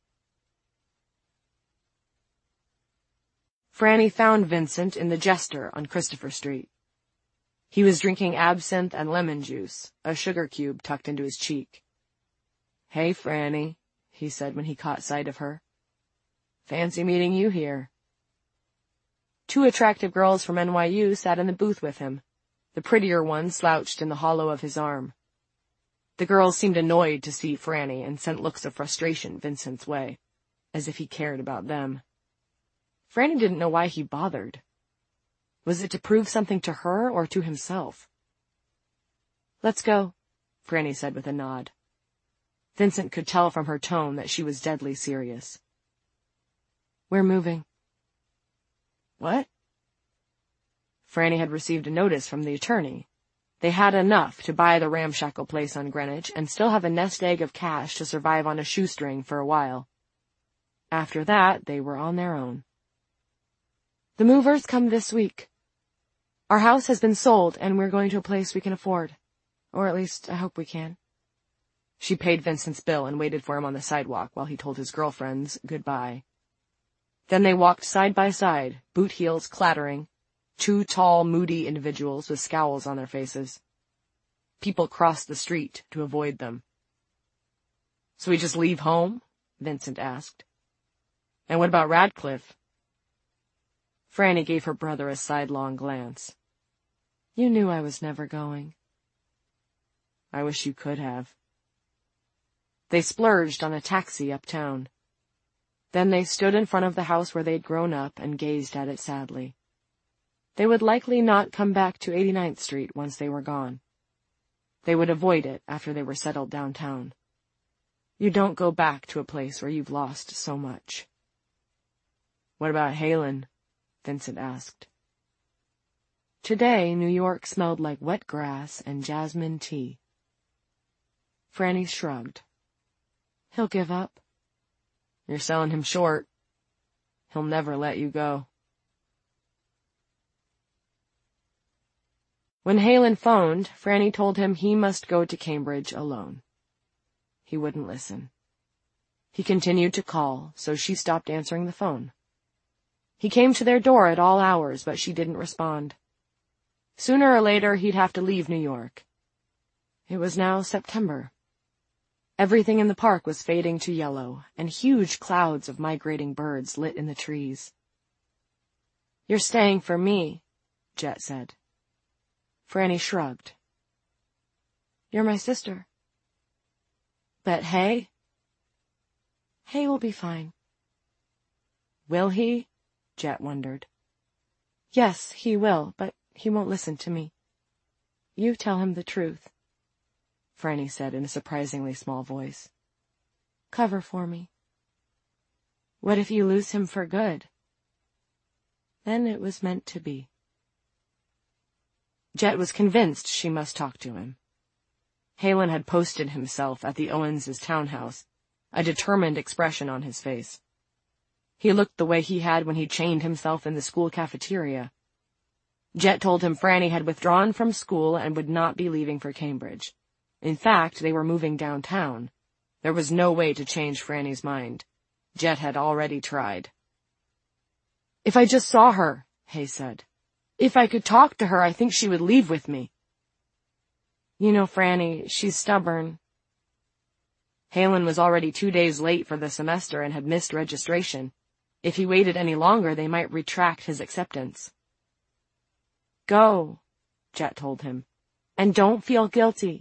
Franny found Vincent in the Jester on Christopher Street. He was drinking absinthe and lemon juice, a sugar cube tucked into his cheek. "Hey, Franny," he said when he caught sight of her. "Fancy meeting you here." Two attractive girls from N Y U sat in the booth with him. The prettier one slouched in the hollow of his arm. The girls seemed annoyed to see Franny and sent looks of frustration Vincent's way, as if he cared about them. Franny didn't know why he bothered. Was it to prove something to her or to himself? "Let's go," Franny said with a nod. Vincent could tell from her tone that she was deadly serious. "We're moving." "What?" Franny had received a notice from the attorney. They had enough to buy the ramshackle place on Greenwich and still have a nest egg of cash to survive on a shoestring for a while. After that, they were on their own. "The movers come this week. Our house has been sold, and we're going to a place we can afford. Or at least, I hope we can." She paid Vincent's bill and waited for him on the sidewalk while he told his girlfriends goodbye. Then they walked side by side, boot heels clattering, two tall, moody individuals with scowls on their faces. People crossed the street to avoid them. "So we just leave home?" Vincent asked. "And what about Radcliffe?" Franny gave her brother a sidelong glance. "You knew I was never going." "I wish you could have." They splurged on a taxi uptown. Then they stood in front of the house where they'd grown up and gazed at it sadly. They would likely not come back to eighty-ninth Street once they were gone. They would avoid it after they were settled downtown. You don't go back to a place where you've lost so much. "What about Halen?" Vincent asked. Today, New York smelled like wet grass and jasmine tea. Franny shrugged. "He'll give up." "You're selling him short. He'll never let you go." When Halen phoned, Franny told him he must go to Cambridge alone. He wouldn't listen. He continued to call, so she stopped answering the phone. He came to their door at all hours, but she didn't respond. Sooner or later, he'd have to leave New York. It was now September. Everything in the park was fading to yellow, and huge clouds of migrating birds lit in the trees. "You're staying for me," Jet said. Franny shrugged. "You're my sister." "But Hay?" "Hay will be fine." "Will he?" Jet wondered. "Yes, he will, but he won't listen to me." "You tell him the truth," Franny said in a surprisingly small voice. "Cover for me." "What if you lose him for good?" Then it was meant to be. Jet was convinced she must talk to him. Halen had posted himself at the Owens' townhouse, a determined expression on his face. He looked the way he had when he chained himself in the school cafeteria. Jet told him Franny had withdrawn from school and would not be leaving for Cambridge. In fact, they were moving downtown. There was no way to change Franny's mind. Jet had already tried. "If I just saw her," Hay said. "If I could talk to her, I think she would leave with me." "You know Franny, she's stubborn." Halen was already two days late for the semester and had missed registration. If he waited any longer, they might retract his acceptance. "Go," Jet told him, "and don't feel guilty."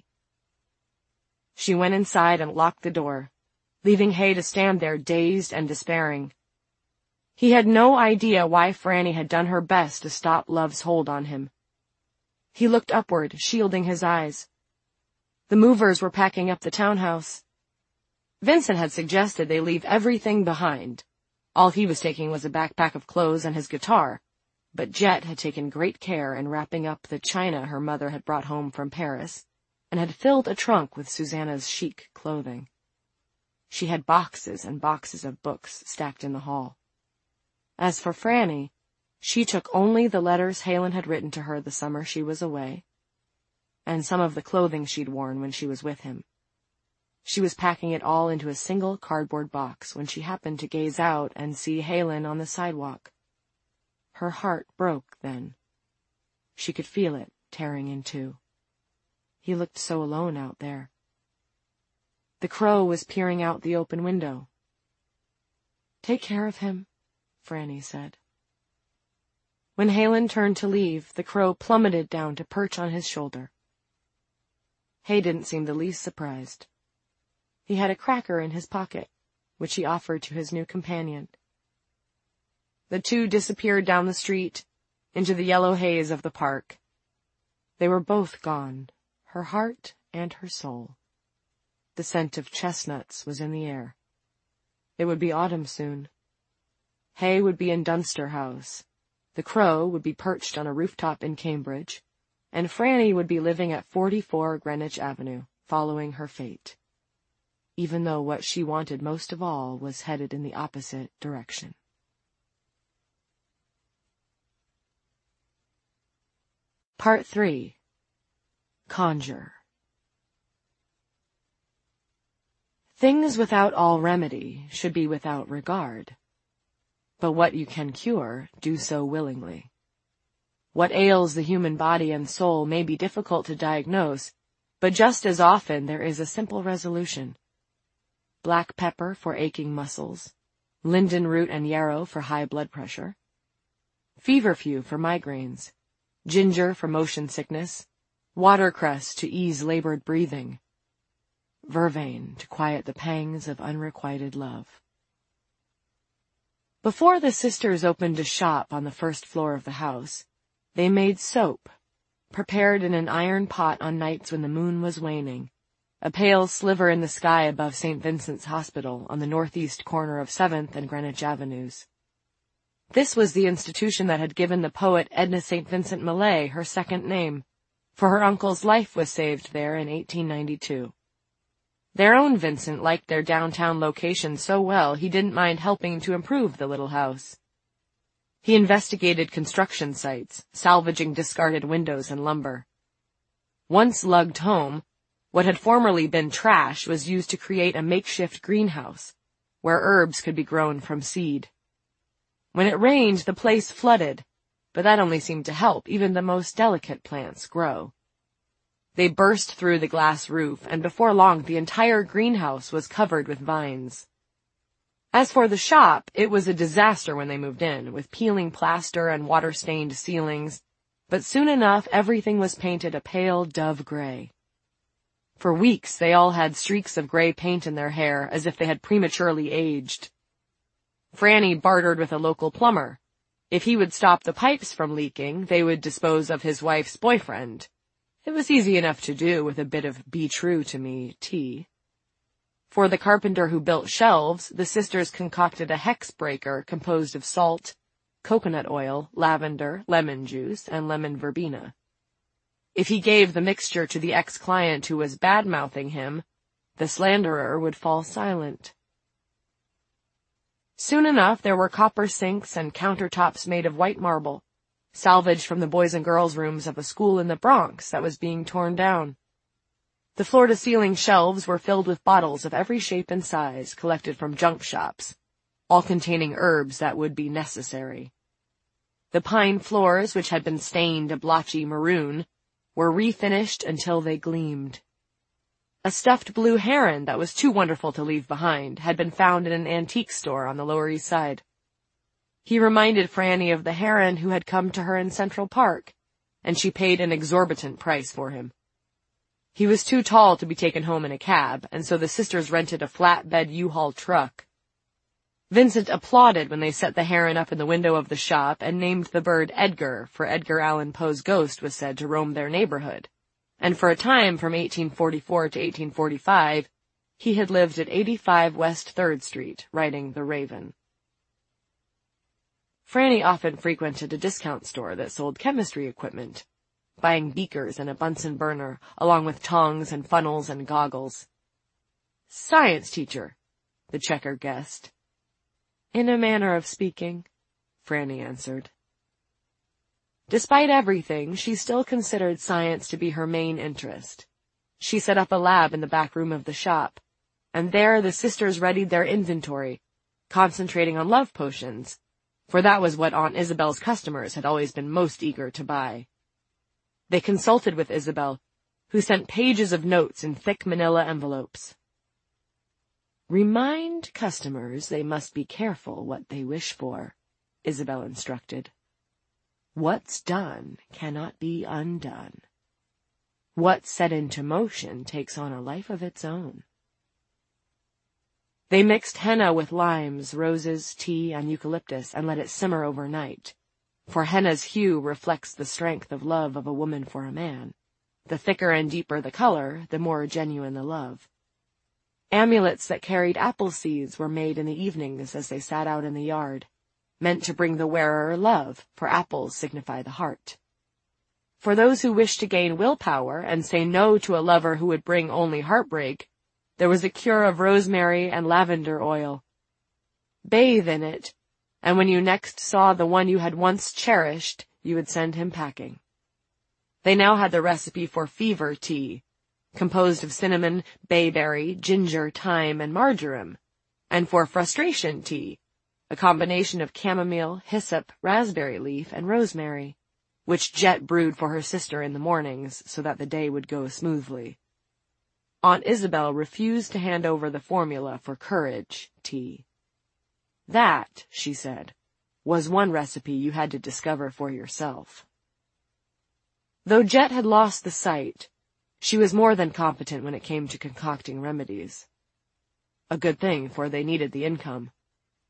She went inside and locked the door, leaving Hay to stand there dazed and despairing. He had no idea why Franny had done her best to stop love's hold on him. He looked upward, shielding his eyes. The movers were packing up the townhouse. Vincent had suggested they leave everything behind. All he was taking was a backpack of clothes and his guitar, but Jet had taken great care in wrapping up the china her mother had brought home from Paris, and had filled a trunk with Susanna's chic clothing. She had boxes and boxes of books stacked in the hall. As for Franny, she took only the letters Halen had written to her the summer she was away, and some of the clothing she'd worn when she was with him. She was packing it all into a single cardboard box when she happened to gaze out and see Halen on the sidewalk. Her heart broke then. She could feel it tearing in two. He looked so alone out there. The crow was peering out the open window. "Take care of him," Franny said. When Halen turned to leave, the crow plummeted down to perch on his shoulder. Hay didn't seem the least surprised. He had a cracker in his pocket, which he offered to his new companion. The two disappeared down the street, into the yellow haze of the park. They were both gone, her heart and her soul. The scent of chestnuts was in the air. It would be autumn soon. Hay would be in Dunster House, the crow would be perched on a rooftop in Cambridge, and Franny would be living at forty-four Greenwich Avenue, following her fate, even though what she wanted most of all was headed in the opposite direction. Part three. Conjure. Things without all remedy should be without regard. But what you can cure, do so willingly. What ails the human body and soul may be difficult to diagnose, but just as often there is a simple resolution. Black pepper for aching muscles, linden root and yarrow for high blood pressure, feverfew for migraines, ginger for motion sickness, watercress to ease labored breathing, vervain to quiet the pangs of unrequited love. Before the sisters opened a shop on the first floor of the house, they made soap, prepared in an iron pot on nights when the moon was waning, a pale sliver in the sky above Saint Vincent's Hospital on the northeast corner of seventh and Greenwich Avenues. This was the institution that had given the poet Edna Saint Vincent Millay her second name, for her uncle's life was saved there in eighteen ninety-two. Their own Vincent liked their downtown location so well he didn't mind helping to improve the little house. He investigated construction sites, salvaging discarded windows and lumber. Once lugged home, what had formerly been trash was used to create a makeshift greenhouse, where herbs could be grown from seed. When it rained, the place flooded, but that only seemed to help even the most delicate plants grow. They burst through the glass roof, and before long the entire greenhouse was covered with vines. As for the shop, it was a disaster when they moved in, with peeling plaster and water-stained ceilings, but soon enough everything was painted a pale dove gray. For weeks they all had streaks of gray paint in their hair, as if they had prematurely aged. Franny bartered with a local plumber. If he would stop the pipes from leaking, they would dispose of his wife's boyfriend. It was easy enough to do with a bit of be true to me tea. For the carpenter who built shelves, the sisters concocted a hex breaker composed of salt, coconut oil, lavender, lemon juice, and lemon verbena. If he gave the mixture to the ex-client who was bad-mouthing him, the slanderer would fall silent. Soon enough there were copper sinks and countertops made of white marble, salvaged from the boys and girls' rooms of a school in the Bronx that was being torn down. The floor-to-ceiling shelves were filled with bottles of every shape and size collected from junk shops, all containing herbs that would be necessary. The pine floors, which had been stained a blotchy maroon, were refinished until they gleamed. A stuffed blue heron that was too wonderful to leave behind had been found in an antique store on the Lower East Side. He reminded Franny of the heron who had come to her in Central Park, and she paid an exorbitant price for him. He was too tall to be taken home in a cab, and so the sisters rented a flatbed U-Haul truck. Vincent applauded when they set the heron up in the window of the shop and named the bird Edgar, for Edgar Allan Poe's ghost was said to roam their neighborhood, and for a time from eighteen forty-four to eighteen forty-five, he had lived at eighty-five West third Street, writing The Raven. Franny often frequented a discount store that sold chemistry equipment, buying beakers and a Bunsen burner, along with tongs and funnels and goggles. "Science teacher," the checker guessed. "In a manner of speaking," Franny answered. Despite everything, she still considered science to be her main interest. She set up a lab in the back room of the shop, and there the sisters readied their inventory, concentrating on love potions, for that was what Aunt Isabel's customers had always been most eager to buy. They consulted with Isabel, who sent pages of notes in thick manila envelopes. "Remind customers they must be careful what they wish for," Isabel instructed. "What's done cannot be undone. What's set into motion takes on a life of its own." They mixed henna with limes, roses, tea, and eucalyptus and let it simmer overnight, for henna's hue reflects the strength of love of a woman for a man. The thicker and deeper the color, the more genuine the love. Amulets that carried apple seeds were made in the evenings as they sat out in the yard, meant to bring the wearer love, for apples signify the heart. For those who wished to gain willpower and say no to a lover who would bring only heartbreak, there was a cure of rosemary and lavender oil. Bathe in it, and when you next saw the one you had once cherished, you would send him packing. They now had the recipe for fever tea, composed of cinnamon, bayberry, ginger, thyme, and marjoram, and for frustration tea, a combination of chamomile, hyssop, raspberry leaf, and rosemary, which Jet brewed for her sister in the mornings so that the day would go smoothly. Aunt Isabel refused to hand over the formula for courage tea. That, she said, was one recipe you had to discover for yourself. Though Jet had lost the sight, she was more than competent when it came to concocting remedies. A good thing, for they needed the income.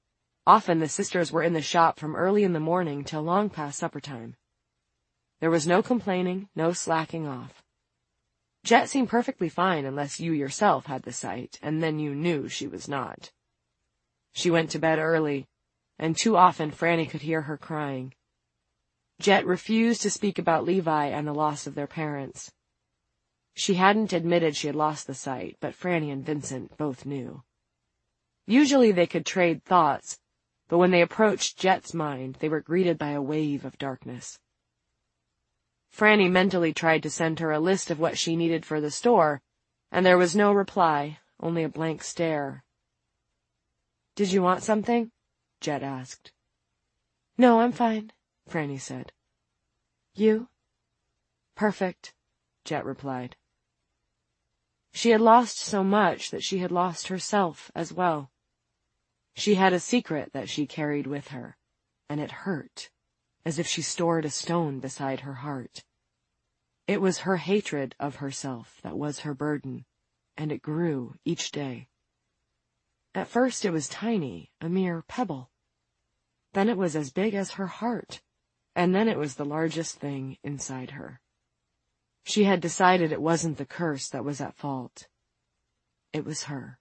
Often the sisters were in the shop from early in the morning till long past supper time. There was no complaining, no slacking off. Jet seemed perfectly fine unless you yourself had the sight, and then you knew she was not. She went to bed early, and too often Franny could hear her crying. Jet refused to speak about Levi and the loss of their parents. She hadn't admitted she had lost the sight, but Franny and Vincent both knew. Usually they could trade thoughts, but when they approached Jet's mind, they were greeted by a wave of darkness. Franny mentally tried to send her a list of what she needed for the store, and there was no reply, only a blank stare. "Did you want something?" Jet asked. "No, I'm fine," Franny said. "You?" "Perfect," Jet replied. She had lost so much that she had lost herself as well. She had a secret that she carried with her, and it hurt, as if she stored a stone beside her heart. It was her hatred of herself that was her burden, and it grew each day. At first it was tiny, a mere pebble. Then it was as big as her heart, and then it was the largest thing inside her. She had decided it wasn't the curse that was at fault. It was her.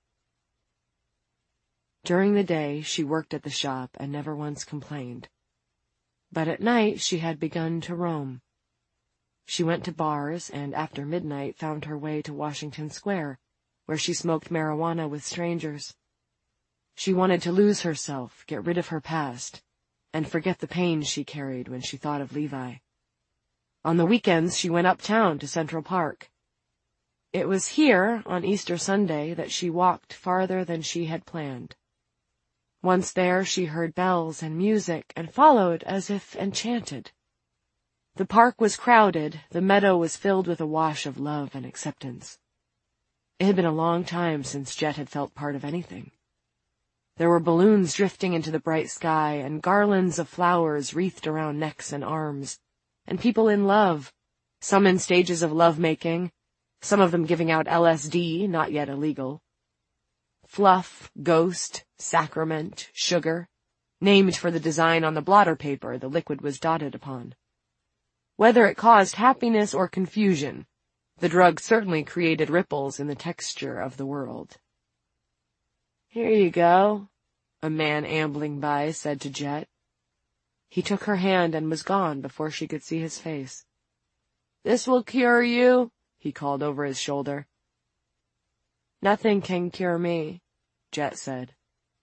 During the day she worked at the shop and never once complained. But at night she had begun to roam. She went to bars and after midnight found her way to Washington Square, where she smoked marijuana with strangers. She wanted to lose herself, get rid of her past, and forget the pain she carried when she thought of Levi. On the weekends she went uptown to Central Park. It was here, on Easter Sunday, that she walked farther than she had planned. Once there she heard bells and music and followed as if enchanted. The park was crowded, the meadow was filled with a wash of love and acceptance. It had been a long time since Jet had felt part of anything. There were balloons drifting into the bright sky and garlands of flowers wreathed around necks and arms, and people in love, some in stages of love-making, some of them giving out L S D, not yet illegal. Fluff, ghost, sacrament, sugar, named for the design on the blotter paper the liquid was dotted upon. Whether it caused happiness or confusion, the drug certainly created ripples in the texture of the world. "Here you go," a man ambling by said to Jet. He took her hand and was gone before she could see his face. "This will cure you," he called over his shoulder. "Nothing can cure me," Jet said.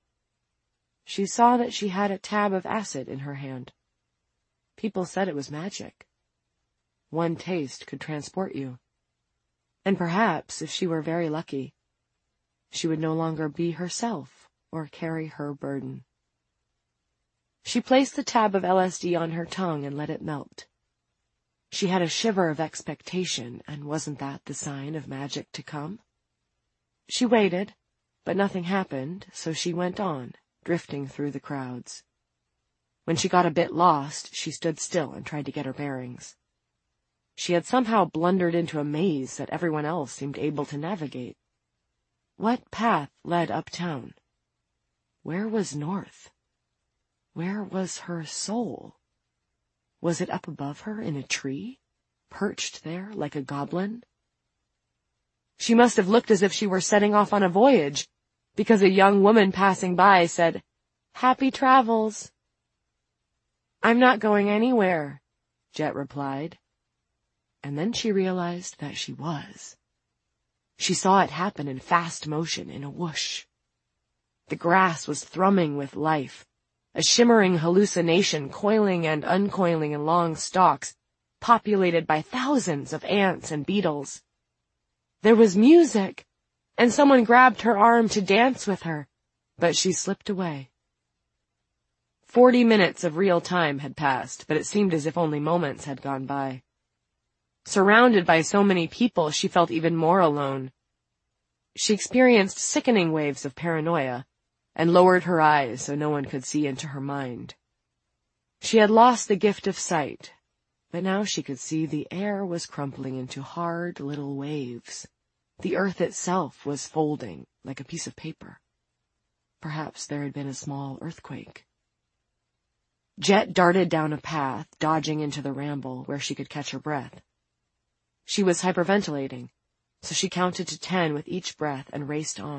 She saw that she had a tab of acid in her hand. People said it was magic. One taste could transport you. And perhaps, if she were very lucky, she would no longer be herself or carry her burden. She placed the tab of L S D on her tongue and let it melt. She had a shiver of expectation, and wasn't that the sign of magic to come? She waited, but nothing happened, so she went on, drifting through the crowds. When she got a bit lost, she stood still and tried to get her bearings. She had somehow blundered into a maze that everyone else seemed able to navigate. What path led uptown? Where was north? Where was her soul? Was it up above her in a tree, perched there like a goblin? She must have looked as if she were setting off on a voyage, because a young woman passing by said, "Happy travels." "I'm not going anywhere," Jet replied. And then she realized that she was. She saw it happen in fast motion, in a whoosh. The grass was thrumming with life, a shimmering hallucination coiling and uncoiling in long stalks, populated by thousands of ants and beetles. There was music, and someone grabbed her arm to dance with her, but she slipped away. Forty minutes of real time had passed, but it seemed as if only moments had gone by. Surrounded by so many people, she felt even more alone. She experienced sickening waves of paranoia, and lowered her eyes so no one could see into her mind. She had lost the gift of sight, but now she could see the air was crumpling into hard little waves. The earth itself was folding like a piece of paper. Perhaps there had been a small earthquake. Jet darted down a path, dodging into the ramble where she could catch her breath. She was hyperventilating, so she counted to ten with each breath and raced on.